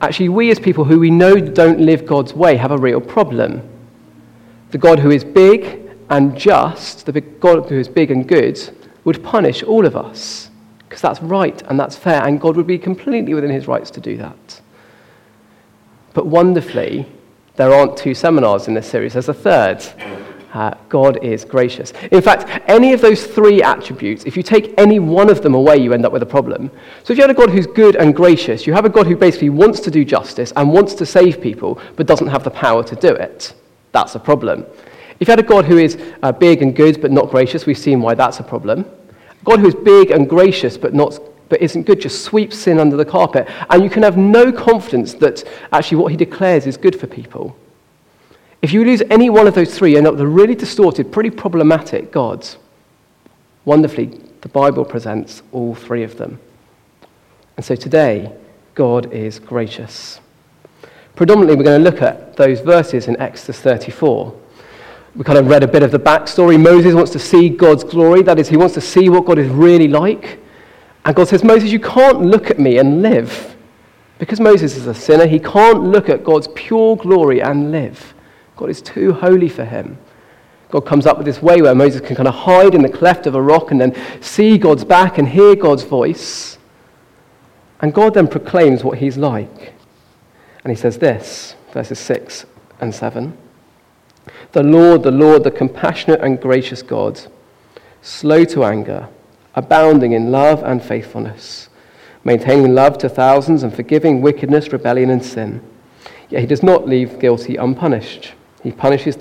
actually we as people who we know don't live God's way have a real problem. The God who is big and just, the big God who is big and good, would punish all of us, because that's right and that's fair, and God would be completely within his rights to do that. But wonderfully, there aren't two seminars in this series. There's a third. God is gracious. In fact, any of those three attributes, if you take any one of them away, you end up with a problem. So if you had a God who's good and gracious, you have a God who basically wants to do justice and wants to save people, but doesn't have the power to do it. That's a problem. If you had a God who is big and good but not gracious, we've seen why that's a problem. A God who is big and gracious but isn't good just sweeps sin under the carpet, and you can have no confidence that actually what he declares is good for people. If you lose any one of those three, you end up with a really distorted, pretty problematic God. Wonderfully, the Bible presents all three of them. And so today, God is gracious. Predominantly, we're going to look at those verses in Exodus 34. We kind of read a bit of the backstory. Moses wants to see God's glory. That is, he wants to see what God is really like. And God says, Moses, you can't look at me and live. Because Moses is a sinner, he can't look at God's pure glory and live. God is too holy for him. God comes up with this way where Moses can kind of hide in the cleft of a rock and then see God's back and hear God's voice. And God then proclaims what he's like. And he says this, verses 6 and 7. The Lord, the compassionate and gracious God, slow to anger, abounding in love and faithfulness, maintaining love to thousands and forgiving wickedness, rebellion and sin. Yet he does not leave guilty unpunished. He punishes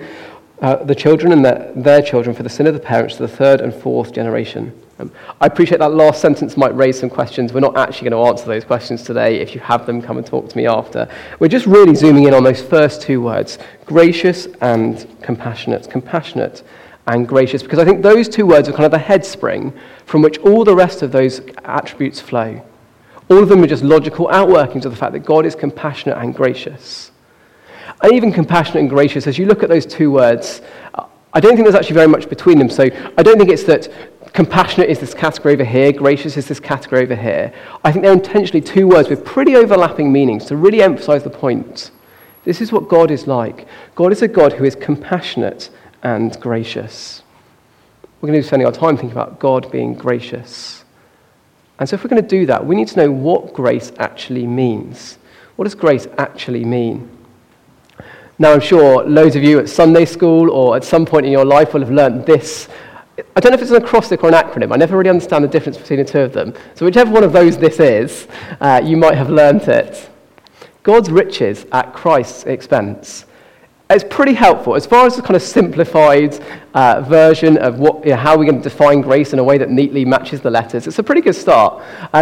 the children and their children for the sin of the parents to the third and fourth generation. I appreciate that last sentence might raise some questions. We're not actually going to answer those questions today. If you have them, come and talk to me after. We're just really zooming in on those first two words, gracious and compassionate. Compassionate and gracious, because I think those two words are kind of the head spring from which all the rest of those attributes flow. All of them are just logical outworkings of the fact that God is compassionate and gracious. And even compassionate and gracious, as you look at those two words, I don't think there's actually very much between them. So I don't think it's that compassionate is this category over here, gracious is this category over here. I think they're intentionally two words with pretty overlapping meanings to really emphasize the point. This is what God is like. God is a God who is compassionate and gracious. We're going to be spending our time thinking about God being gracious. And so if we're going to do that, we need to know what grace actually means. What does grace actually mean? Now, I'm sure loads of you at Sunday school or at some point in your life will have learned this. I don't know if it's an acrostic or an acronym. I never really understand the difference between the two of them. So whichever one of those this is, you might have learned it. God's riches at Christ's expense. It's pretty helpful as far as the kind of simplified version of how we're going to define grace in a way that neatly matches the letters. It's a pretty good start.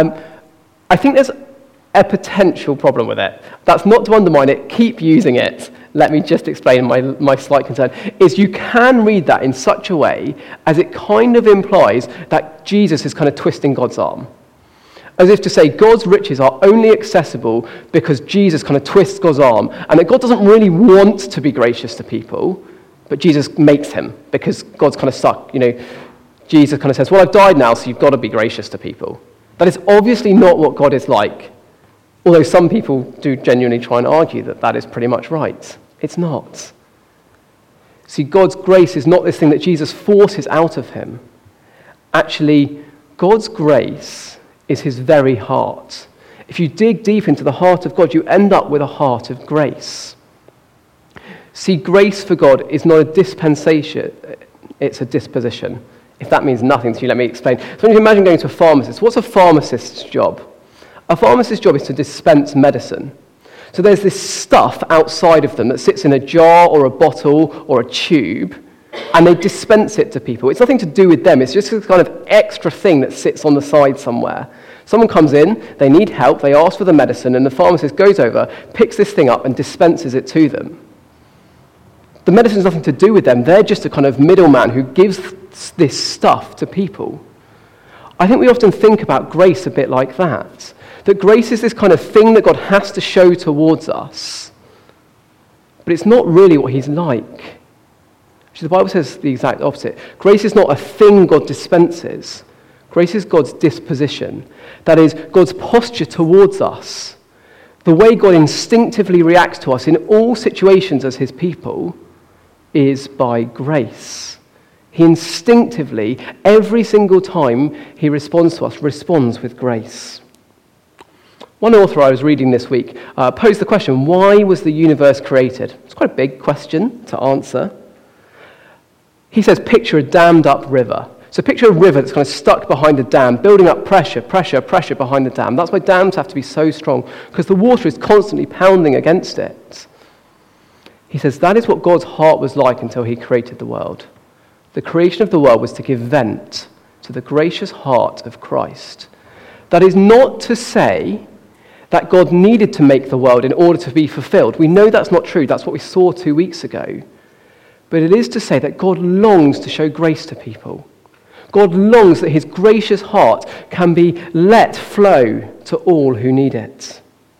I think there's a potential problem with it. That's not to undermine it. Keep using it. Let me just explain my slight concern. Is you can read that in such a way as it kind of implies that Jesus is kind of twisting God's arm. As if to say God's riches are only accessible because Jesus kind of twists God's arm, and that God doesn't really want to be gracious to people, but Jesus makes him because God's kind of stuck. Jesus kind of says, well, I've died now, so you've got to be gracious to people. That is obviously not what God is like, although some people do genuinely try and argue that that is pretty much right. It's not. See, God's grace is not this thing that Jesus forces out of him. Actually, God's grace is his very heart. If you dig deep into the heart of God, you end up with a heart of grace. See, grace for God is not a dispensation, it's a disposition. If that means nothing to you, let me explain. So when you imagine going to a pharmacist, what's a pharmacist's job? A pharmacist's job is to dispense medicine. So there's this stuff outside of them that sits in a jar or a bottle or a tube, and they dispense it to people. It's nothing to do with them. It's just this kind of extra thing that sits on the side somewhere. Someone comes in, they need help, they ask for the medicine, and the pharmacist goes over, picks this thing up, and dispenses it to them. The medicine's nothing to do with them. They're just a kind of middleman who gives this stuff to people. I think we often think about grace a bit like that. That grace is this kind of thing that God has to show towards us. But it's not really what he's like. Actually, the Bible says the exact opposite. Grace is not a thing God dispenses. Grace is God's disposition. That is, God's posture towards us. The way God instinctively reacts to us in all situations as his people is by grace. He instinctively, every single time he responds to us, responds with grace. One author I was reading this week posed the question, why was the universe created? It's quite a big question to answer. He says, picture a dammed up river. So picture a river that's kind of stuck behind a dam, building up pressure behind the dam. That's why dams have to be so strong, because the water is constantly pounding against it. He says that is what God's heart was like until he created the world. The creation of the world was to give vent to the gracious heart of Christ. That is not to say that God needed to make the world in order to be fulfilled. We know that's not true. That's what we saw 2 weeks ago. But it is to say that God longs to show grace to people. God longs that his gracious heart can be let flow to all who need it.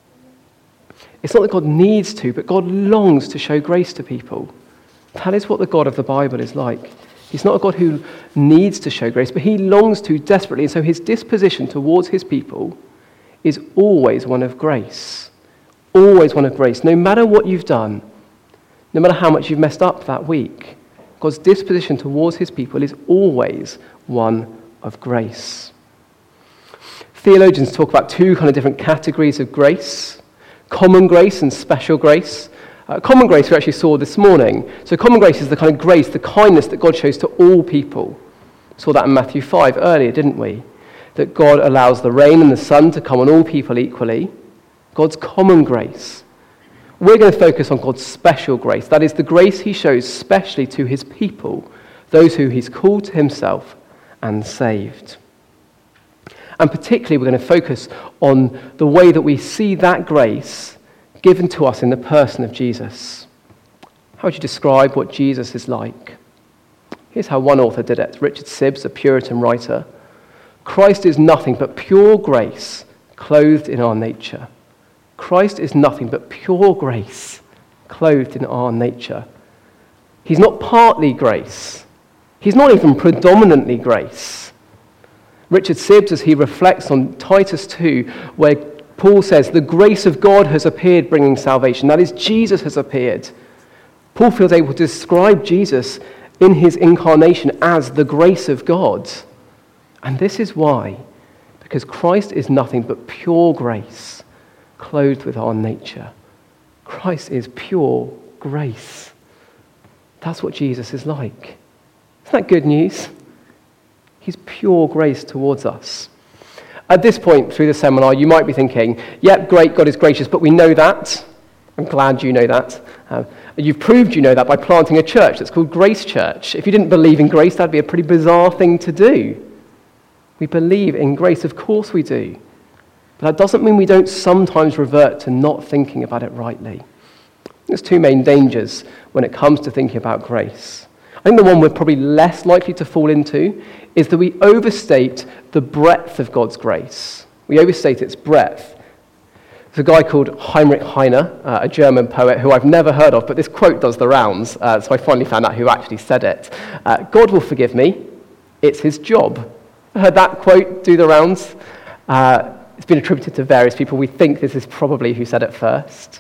It's not that God needs to, but God longs to show grace to people. That is what the God of the Bible is like. He's not a God who needs to show grace, but he longs to desperately. And so his disposition towards his people is always one of grace. Always one of grace. No matter what you've done, no matter how much you've messed up that week, God's disposition towards his people is always one of grace. Theologians talk about two kind of different categories of grace: common grace and special grace. Common grace we actually saw this morning. So common grace is the kind of grace, the kindness that God shows to all people. We saw that in Matthew 5 earlier, didn't we? That God allows the rain and the sun to come on all people equally. God's common grace. We're going to focus on God's special grace. That is the grace he shows specially to his people, those who he's called to himself and saved. And particularly we're going to focus on the way that we see that grace given to us in the person of Jesus. How would you describe what Jesus is like? Here's how one author did it. Richard Sibbes, a Puritan writer. Christ is nothing but pure grace clothed in our nature. Christ is nothing but pure grace clothed in our nature. He's not partly grace. He's not even predominantly grace. Richard Sibbes, as he reflects on Titus 2, where Paul says, the grace of God has appeared bringing salvation. That is, Jesus has appeared. Paul feels able to describe Jesus in his incarnation as the grace of God. And this is why. Because Christ is nothing but pure grace clothed with our nature. Christ is pure grace. That's what Jesus is like. Isn't that good news? He's pure grace towards us. At this point through the seminar, you might be thinking, yep, great, God is gracious, but we know that. I'm glad you know that. You've proved you know that by planting a church that's called Grace Church. If you didn't believe in grace, that'd be a pretty bizarre thing to do. We believe in grace, of course we do. But that doesn't mean we don't sometimes revert to not thinking about it rightly. There's two main dangers when it comes to thinking about grace. I think the one we're probably less likely to fall into is that we overstate the breadth of God's grace. We overstate its breadth. There's a guy called Heinrich Heine, a German poet who I've never heard of, but this quote does the rounds, so I finally found out who actually said it. God will forgive me. It's his job. Heard that quote do the rounds? It's been attributed to various people. We think this is probably who said it first.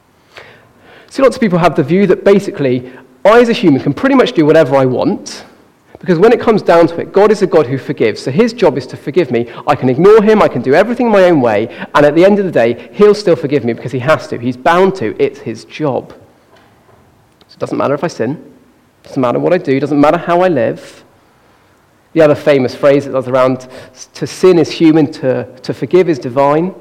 So lots of people have the view that basically I as a human can pretty much do whatever I want, because when it comes down to it, God is a God who forgives. So his job is to forgive me. I can ignore him, I can do everything my own way, and at the end of the day, he'll still forgive me because he has to. He's bound to. It's his job. So it doesn't matter if I sin. It doesn't matter what I do. It doesn't matter how I live. The other famous phrase that goes around, to sin is human, to forgive is divine.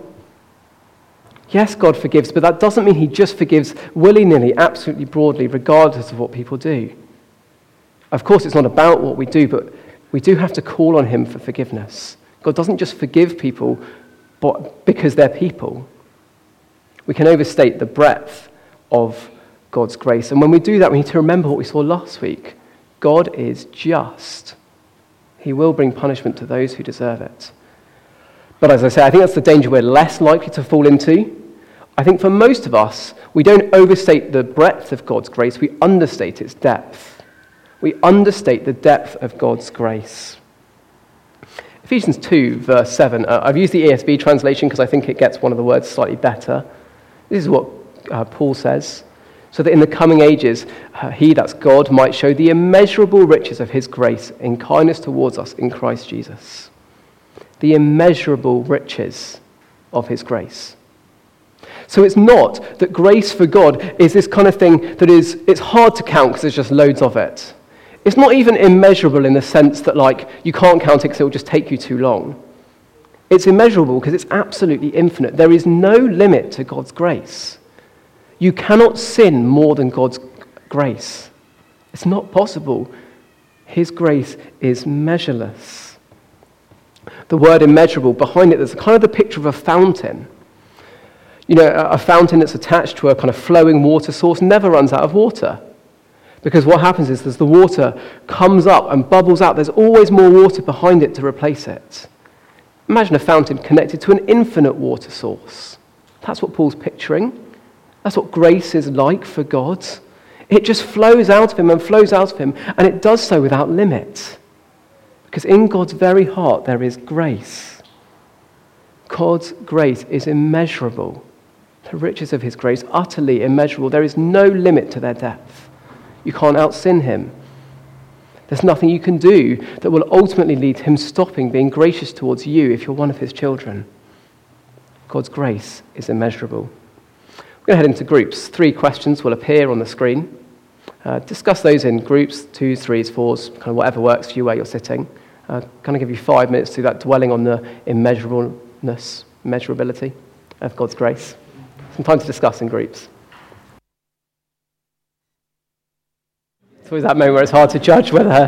Yes, God forgives, but that doesn't mean he just forgives willy-nilly, absolutely broadly, regardless of what people do. Of course, it's not about what we do, but we do have to call on him for forgiveness. God doesn't just forgive people because they're people. We can overstate the breadth of God's grace. And when we do that, we need to remember what we saw last week. God is just. He will bring punishment to those who deserve it. But as I say, I think that's the danger we're less likely to fall into. I think for most of us, we don't overstate the breadth of God's grace, we understate its depth. We understate the depth of God's grace. Ephesians 2, verse 7. I've used the ESV translation because I think it gets one of the words slightly better. This is what Paul says. So that in the coming ages, he, that's God, might show the immeasurable riches of his grace in kindness towards us in Christ Jesus. The immeasurable riches of his grace. So it's not that grace for God is this kind of thing that it's hard to count because there's just loads of it. It's not even immeasurable in the sense that you can't count it because it will just take you too long. It's immeasurable because it's absolutely infinite. There is no limit to God's grace. You cannot sin more than God's grace. It's not possible. His grace is measureless. The word immeasurable, behind it, there's kind of the picture of a fountain. You know, a fountain that's attached to a kind of flowing water source never runs out of water. Because what happens is, as the water comes up and bubbles out, there's always more water behind it to replace it. Imagine a fountain connected to an infinite water source. That's what Paul's picturing. That's what grace is like for God. It just flows out of him and flows out of him, and it does so without limit. Because in God's very heart there is grace. God's grace is immeasurable. The riches of his grace, utterly immeasurable. There is no limit to their depth. You can't out-sin him. There's nothing you can do that will ultimately lead to him stopping being gracious towards you if you're one of his children. God's grace is immeasurable. We're going to head into groups. 3 questions will appear on the screen. Discuss those in groups, 2s, 3s, 4s, kind of whatever works for you where you're sitting. Kind of give you 5 minutes to do that, dwelling on the immeasurability of God's grace. Some time to discuss in groups. It's always that moment where it's hard to judge whether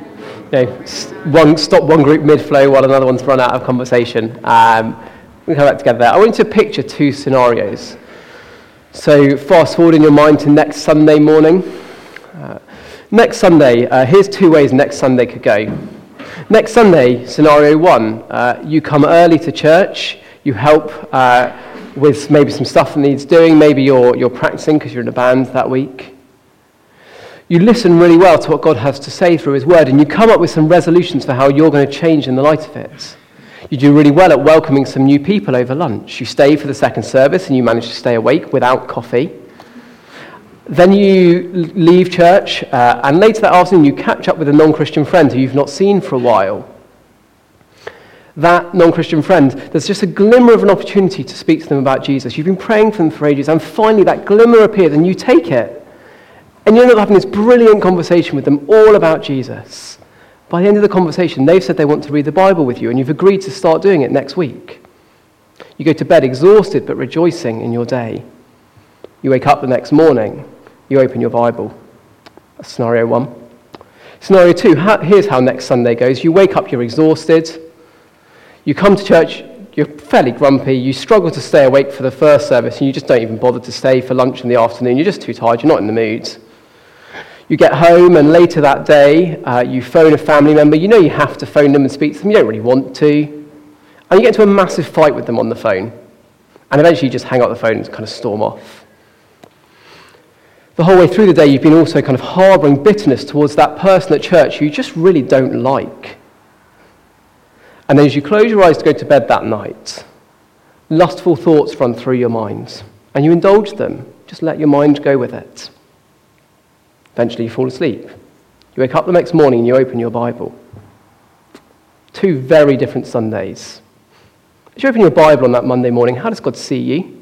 stop one group mid-flow while another one's run out of conversation. We come back together there. I want you to picture 2 scenarios. So fast forward in your mind to next Sunday morning. Next Sunday, here's 2 ways next Sunday could go. Next Sunday, scenario 1, you come early to church, you help with maybe some stuff that needs doing, maybe you're practicing because you're in a band that week. You listen really well to what God has to say through his word, and you come up with some resolutions for how you're going to change in the light of it. You do really well at welcoming some new people over lunch. You stay for the second service and you manage to stay awake without coffee. Then you leave church and later that afternoon you catch up with a non-Christian friend who you've not seen for a while. That non-Christian friend, there's just a glimmer of an opportunity to speak to them about Jesus. You've been praying for them for ages and finally that glimmer appeared and you take it. And you end up having this brilliant conversation with them all about Jesus. By the end of the conversation, they've said they want to read the Bible with you, and you've agreed to start doing it next week. You go to bed exhausted but rejoicing in your day. You wake up the next morning, you open your Bible. That's scenario 1. Scenario 2, here's how next Sunday goes. You wake up, you're exhausted. You come to church, you're fairly grumpy, you struggle to stay awake for the first service, and you just don't even bother to stay for lunch in the afternoon. You're just too tired, you're not in the mood. You get home and later that day, you phone a family member. You know you have to phone them and speak to them. You don't really want to. And you get into a massive fight with them on the phone. And eventually you just hang up the phone and kind of storm off. The whole way through the day, you've been also kind of harbouring bitterness towards that person at church who you just really don't like. And then as you close your eyes to go to bed that night, lustful thoughts run through your mind. And you indulge them. Just let your mind go with it. Eventually you fall asleep. You wake up the next morning and you open your Bible. 2 very different Sundays. As you open your Bible on that Monday morning, how does God see you?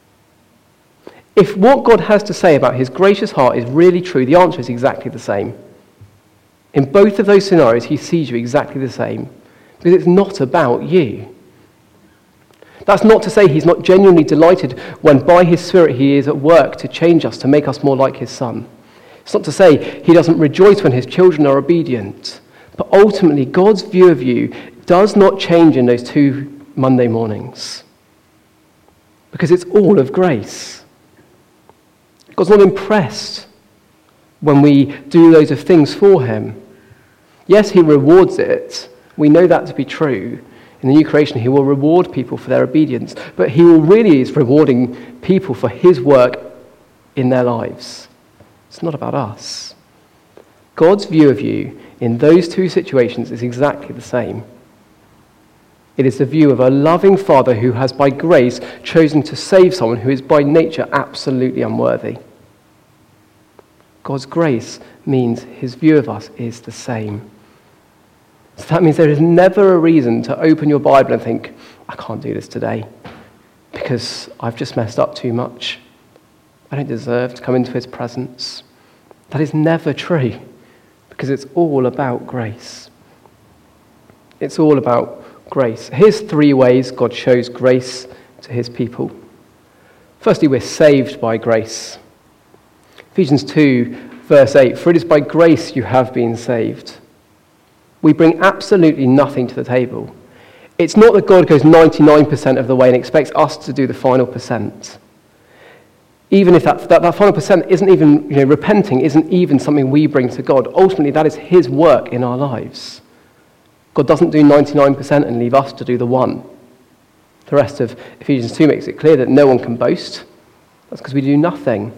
If what God has to say about his gracious heart is really true, the answer is exactly the same. In both of those scenarios, he sees you exactly the same. Because it's not about you. That's not to say he's not genuinely delighted when by his Spirit he is at work to change us, to make us more like his Son. It's not to say he doesn't rejoice when his children are obedient. But ultimately, God's view of you does not change in those 2 Monday mornings. Because it's all of grace. God's not impressed when we do loads of things for him. Yes, he rewards it. We know that to be true. In the new creation, he will reward people for their obedience. But he really is rewarding people for his work in their lives. It's not about us. God's view of you in those 2 situations is exactly the same. It is the view of a loving Father who has by grace chosen to save someone who is by nature absolutely unworthy. God's grace means his view of us is the same. So that means there is never a reason to open your Bible and think, I can't do this today because I've just messed up too much. I don't deserve to come into his presence. That is never true because it's all about grace. It's all about grace. Here's 3 ways God shows grace to his people. Firstly, we're saved by grace. Ephesians 2, verse 8, for it is by grace you have been saved. We bring absolutely nothing to the table. It's not that God goes 99% of the way and expects us to do the final percent. Even if that final percent isn't even, repenting isn't even something we bring to God. Ultimately, that is his work in our lives. God doesn't do 99% and leave us to do the 1. The rest of Ephesians 2 makes it clear that no one can boast. That's because we do nothing.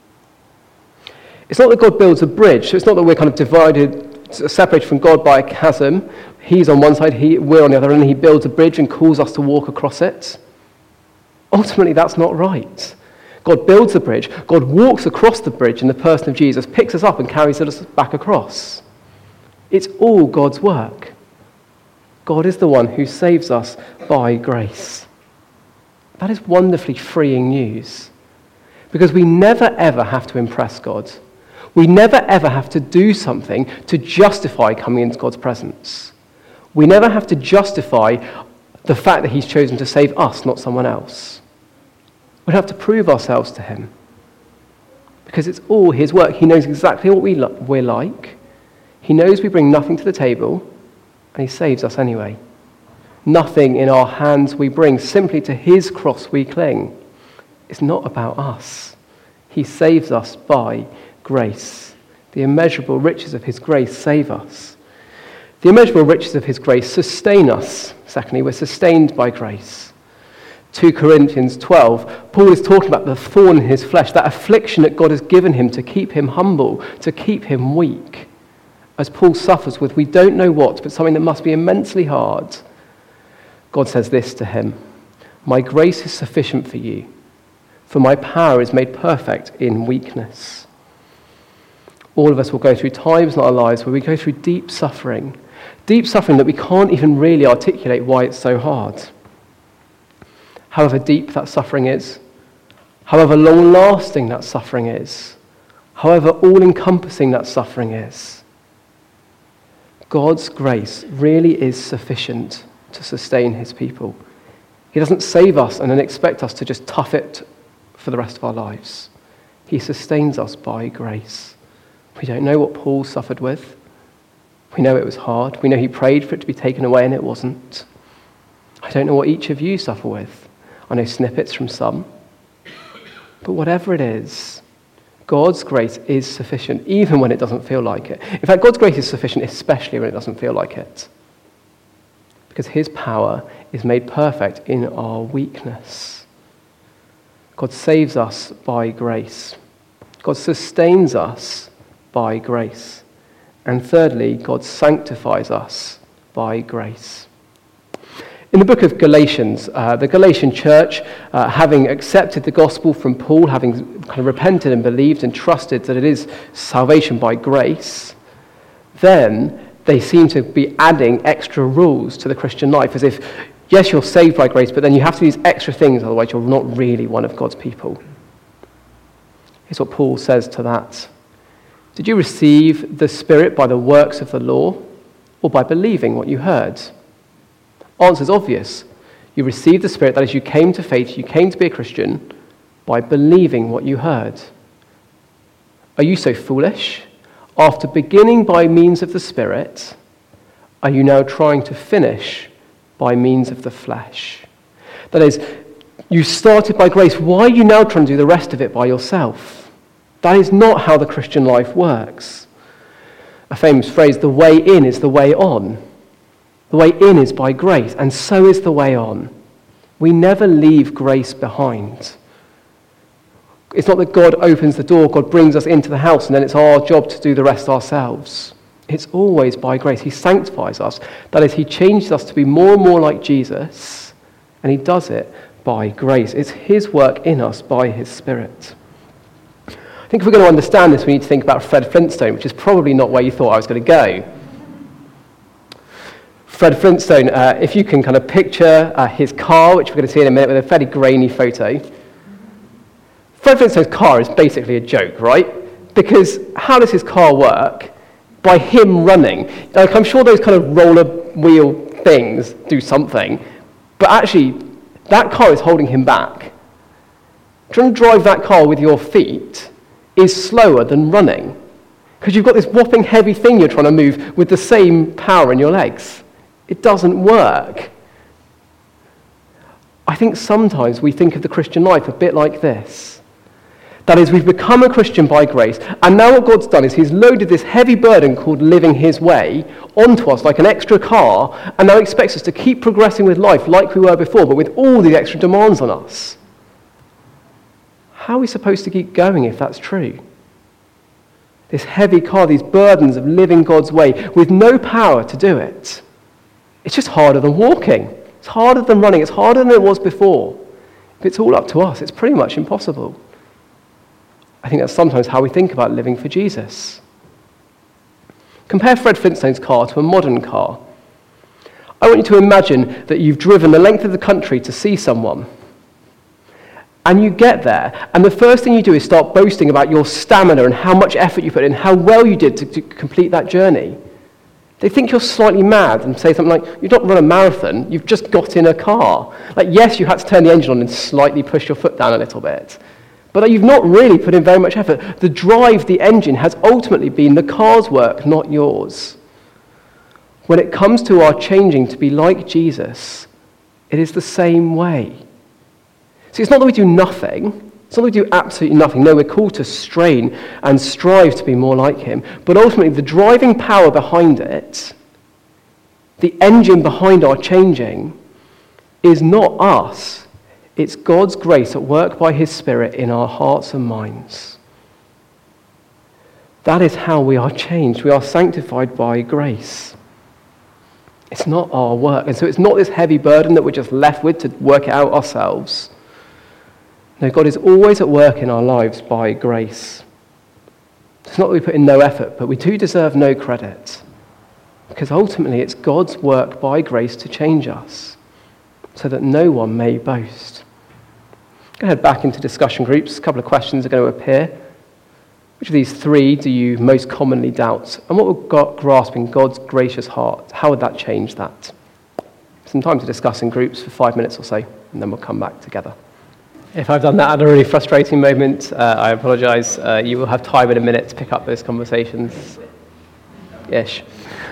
It's not that God builds a bridge. So it's not that we're kind of divided, separated from God by a chasm. He's on one side, we're on the other, and he builds a bridge and calls us to walk across it. Ultimately, that's not right. God builds the bridge. God walks across the bridge in the person of Jesus, picks us up and carries us back across. It's all God's work. God is the one who saves us by grace. That is wonderfully freeing news because we never ever have to impress God. We never ever have to do something to justify coming into God's presence. We never have to justify the fact that he's chosen to save us, not someone else. We don't have to prove ourselves to him because it's all his work. He knows exactly what we're like. He knows we bring nothing to the table, and he saves us anyway. Nothing in our hands we bring, simply to his cross we cling. It's not about us. He saves us by grace. The immeasurable riches of his grace save us. The immeasurable riches of his grace sustain us. Secondly, we're sustained by grace. 2 Corinthians 12, Paul is talking about the thorn in his flesh, that affliction that God has given him to keep him humble, to keep him weak. As Paul suffers with we don't know what, but something that must be immensely hard. God says this to him, my grace is sufficient for you, for my power is made perfect in weakness. All of us will go through times in our lives where we go through deep suffering that we can't even really articulate why it's so hard. However deep that suffering is, however long-lasting that suffering is, however all-encompassing that suffering is, God's grace really is sufficient to sustain his people. He doesn't save us and then expect us to just tough it for the rest of our lives. He sustains us by grace. We don't know what Paul suffered with. We know it was hard. We know he prayed for it to be taken away and it wasn't. I don't know what each of you suffer with. I know snippets from some. But whatever it is, God's grace is sufficient, even when it doesn't feel like it. In fact, God's grace is sufficient, especially when it doesn't feel like it. Because his power is made perfect in our weakness. God saves us by grace. God sustains us by grace. And thirdly, God sanctifies us by grace. In the book of Galatians, the Galatian church, having accepted the gospel from Paul, having kind of repented and believed and trusted that it is salvation by grace, then they seem to be adding extra rules to the Christian life, as if, yes, you're saved by grace, but then you have to do these extra things, otherwise you're not really one of God's people. Here's what Paul says to that. Did you receive the Spirit by the works of the law, or by believing what you heard? Answer's obvious. You received the Spirit, that is, you came to faith, you came to be a Christian, by believing what you heard. Are you so foolish? After beginning by means of the Spirit, are you now trying to finish by means of the flesh? That is, you started by grace. Why are you now trying to do the rest of it by yourself? That is not how the Christian life works. A famous phrase, the way in is the way on. The way in is by grace, and so is the way on. We never leave grace behind. It's not that God opens the door, God brings us into the house, and then it's our job to do the rest ourselves. It's always by grace. He sanctifies us. That is, he changes us to be more and more like Jesus, and he does it by grace. It's his work in us by his Spirit. I think if we're going to understand this, we need to think about Fred Flintstone, which is probably not where you thought I was going to go. Fred Flintstone, if you can kind of picture his car, which we're going to see in a minute with a fairly grainy photo. Fred Flintstone's car is basically a joke, right? Because how does his car work? By him running. Like, I'm sure those kind of roller wheel things do something, but actually, that car is holding him back. Trying to drive that car with your feet is slower than running, because you've got this whopping heavy thing you're trying to move with the same power in your legs. It doesn't work. I think sometimes we think of the Christian life a bit like this. That is, we've become a Christian by grace, and now what God's done is he's loaded this heavy burden called living his way onto us like an extra car, and now expects us to keep progressing with life like we were before, but with all the extra demands on us. How are we supposed to keep going if that's true? This heavy car, these burdens of living God's way with no power to do it. It's just harder than walking. It's harder than running. It's harder than it was before. If it's all up to us, it's pretty much impossible. I think that's sometimes how we think about living for Jesus. Compare Fred Flintstone's car to a modern car. I want you to imagine that you've driven the length of the country to see someone. And you get there, and the first thing you do is start boasting about your stamina and how much effort you put in, how well you did to complete that journey. They think you're slightly mad and say something like, you've not run a marathon, you've just got in a car. Like, yes, you had to turn the engine on and slightly push your foot down a little bit. But you've not really put in very much effort. The drive, the engine, has ultimately been the car's work, not yours. When it comes to our changing to be like Jesus, it is the same way. See, it's not that we do nothing. It's not that we do absolutely nothing. No, we're called to strain and strive to be more like him. But ultimately, the driving power behind it, the engine behind our changing, is not us. It's God's grace at work by his Spirit in our hearts and minds. That is how we are changed. We are sanctified by grace. It's not our work. And so it's not this heavy burden that we're just left with to work it out ourselves. No, God is always at work in our lives by grace. It's not that we put in no effort, but we do deserve no credit. Because ultimately it's God's work by grace to change us, so that no one may boast. I'm going to head back into discussion groups. A couple of questions are going to appear. Which of these three do you most commonly doubt? And what would God grasp in God's gracious heart? How would that change that? Some time to discuss in groups for 5 minutes or so, and then we'll come back together. If I've done that at a really frustrating moment, I apologise. You will have time in a minute to pick up those conversations. Ish.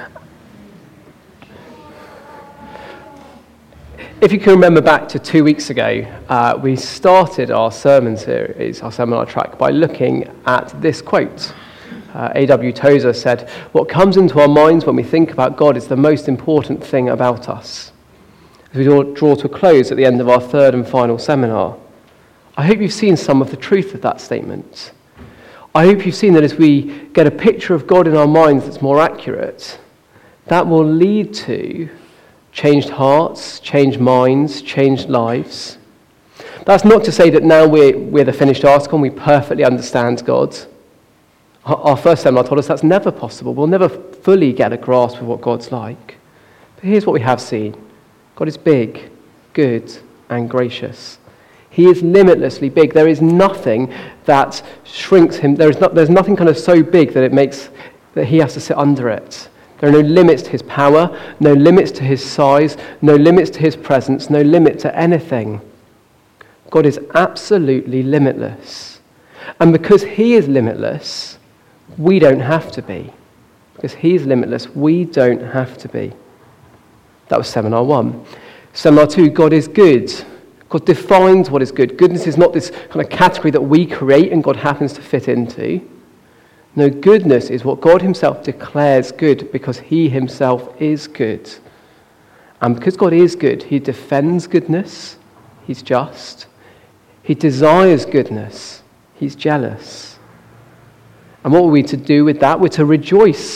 If you can remember back to 2 weeks ago, we started our sermon series, our seminar track, by looking at this quote. A.W. Tozer said, "What comes into our minds when we think about God is the most important thing about us." As we draw to a close at the end of our third and final seminar, I hope you've seen some of the truth of that statement. I hope you've seen that as we get a picture of God in our minds that's more accurate, that will lead to changed hearts, changed minds, changed lives. That's not to say that now we're the finished article and we perfectly understand God. Our first seminar told us that's never possible. We'll never fully get a grasp of what God's like. But here's what we have seen. God is big, good, and gracious. He is limitlessly big. There is nothing that shrinks him. There's nothing kind of so big that it makes that he has to sit under it. There are no limits to his power, no limits to his size, no limits to his presence, no limit to anything. God is absolutely limitless. And because he is limitless, we don't have to be. Because he is limitless, we don't have to be. That was seminar 1. Seminar 2, God is good. God defines what is good. Goodness is not this kind of category that we create and God happens to fit into. No, goodness is what God himself declares good because he himself is good. And because God is good, he defends goodness. He's just. He desires goodness. He's jealous. And what are we to do with that? We're to rejoice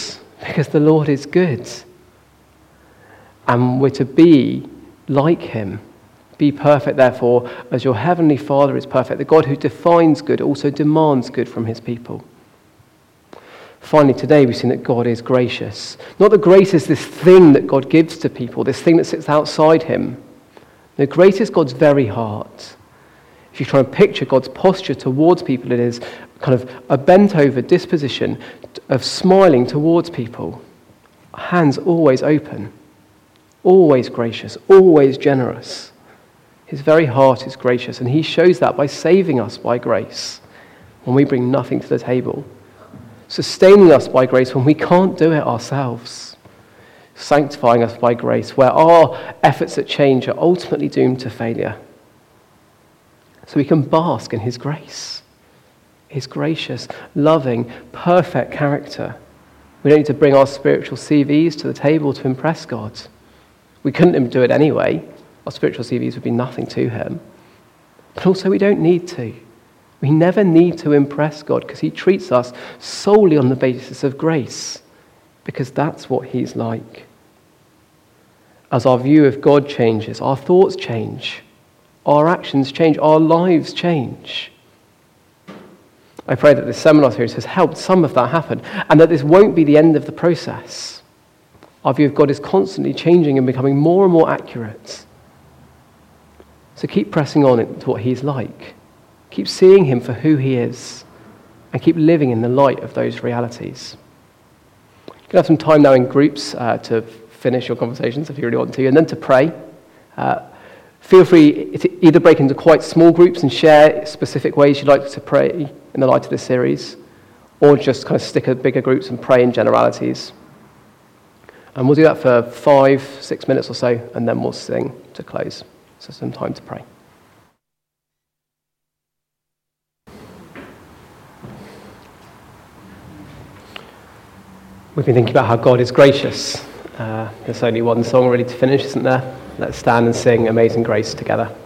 Because the Lord is good. And we're to be like him. Be perfect, therefore, as your heavenly Father is perfect. The God who defines good also demands good from his people. Finally, today we've seen that God is gracious. Not that grace is this thing that God gives to people, this thing that sits outside him. No, grace is God's very heart. If you try and picture God's posture towards people, it is kind of a bent-over disposition of smiling towards people. Hands always open, always gracious, always generous. His very heart is gracious, and he shows that by saving us by grace when we bring nothing to the table. Sustaining us by grace when we can't do it ourselves. Sanctifying us by grace where our efforts at change are ultimately doomed to failure. So we can bask in his grace. His gracious, loving, perfect character. We don't need to bring our spiritual CVs to the table to impress God. We couldn't do it anyway. Our spiritual CVs would be nothing to him. But also we don't need to. We never need to impress God because he treats us solely on the basis of grace, because that's what he's like. As our view of God changes, our thoughts change, our actions change, our lives change. I pray that this seminar series has helped some of that happen, and that this won't be the end of the process. Our view of God is constantly changing and becoming more and more accurate. So keep pressing on to what he's like. Keep seeing him for who he is, and keep living in the light of those realities. You can have some time now in groups to finish your conversations if you really want to, and then to pray. Feel free to either break into quite small groups and share specific ways you'd like to pray in the light of this series, or just kind of stick at bigger groups and pray in generalities. And we'll do that for 5-6 minutes or so, and then we'll sing to close. So some time to pray. We've been thinking about how God is gracious. There's only one song really to finish, isn't there? Let's stand and sing Amazing Grace together.